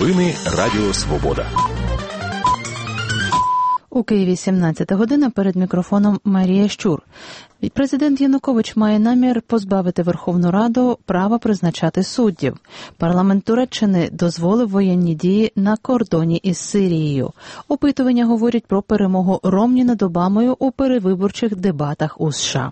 Новини Радіо Свобода. У Києві 17 година, перед мікрофоном Марія Щур. Президент Янукович має намір позбавити Верховну Раду права призначати суддів. Парламент Туреччини дозволив воєнні дії на кордоні із Сирією. Опитування говорять про перемогу Ромні над Обамою у перевиборчих дебатах у США.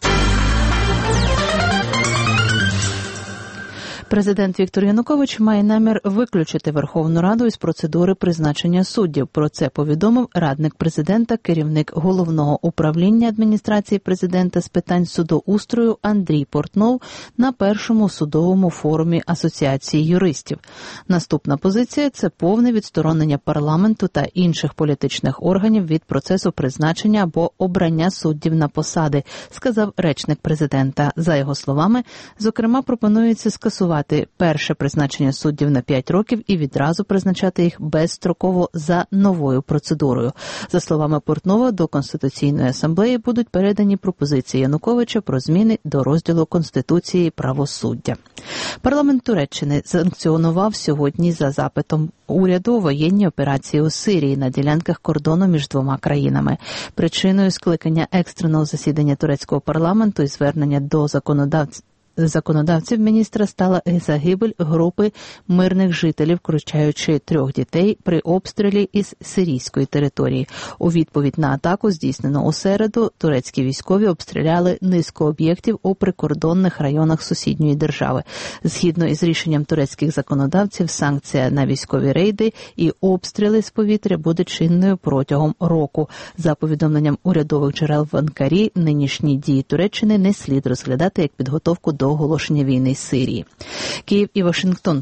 Президент Віктор Янукович має намір виключити Верховну Раду із процедури призначення суддів. Про це повідомив радник президента, керівник Головного управління адміністрації президента з питань судоустрою Андрій Портнов на першому судовому форумі Асоціації юристів. Наступна позиція – це повне відсторонення парламенту та інших політичних органів від процесу призначення або обрання суддів на посади, сказав речник президента. За його словами, зокрема, пропонується скасувати перше призначення суддів на 5 років і відразу призначати їх безстроково за новою процедурою. За словами Портнова, до Конституційної асамблеї будуть передані пропозиції Януковича про зміни до розділу Конституції правосуддя. Парламент Туреччини санкціонував сьогодні за запитом уряду воєнні операції у Сирії на ділянках кордону між двома країнами. Причиною скликання екстреного засідання турецького парламенту і звернення до законодавців міністра стала загибель групи мирних жителів, включаючи 3 дітей, при обстрілі із сирійської території. У відповідь на атаку, здійснену у середу, турецькі військові обстріляли низку об'єктів у прикордонних районах сусідньої держави. Згідно із рішенням турецьких законодавців, санкція на військові рейди і обстріли з повітря буде чинною протягом року. За повідомленням урядових джерел в Анкарі, нинішні дії Туреччини не слід розглядати як підготовку до оголошення війни з Сирії. Київ і Вашингтон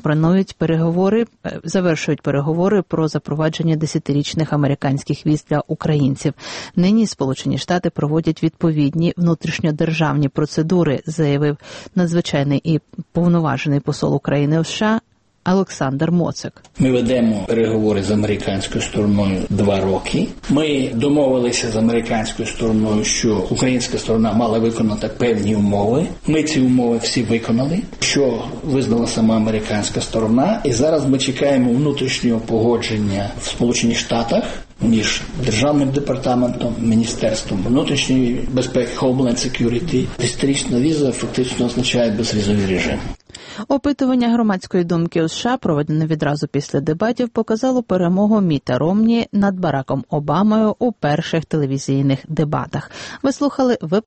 завершують переговори про запровадження 10-річних американських віз для українців. Нині Сполучені Штати проводять відповідні внутрішньодержавні процедури, заявив надзвичайний і повноважений посол України у США Олександр Моцик. Ми ведемо переговори з американською стороною 2 роки. Ми домовилися з американською стороною, що українська сторона мала виконати певні умови. Ми ці умови всі виконали, що визнала сама американська сторона. І зараз ми чекаємо внутрішнього погодження в Сполучених Штатах між Державним департаментом, Міністерством внутрішньої безпеки, Homeland Security. 10-річна віза фактично означає безвізовий режим. Опитування громадської думки у США, проведене відразу після дебатів, показало перемогу Міта Ромні над Бараком Обамою у перших телевізійних дебатах. Ви слухали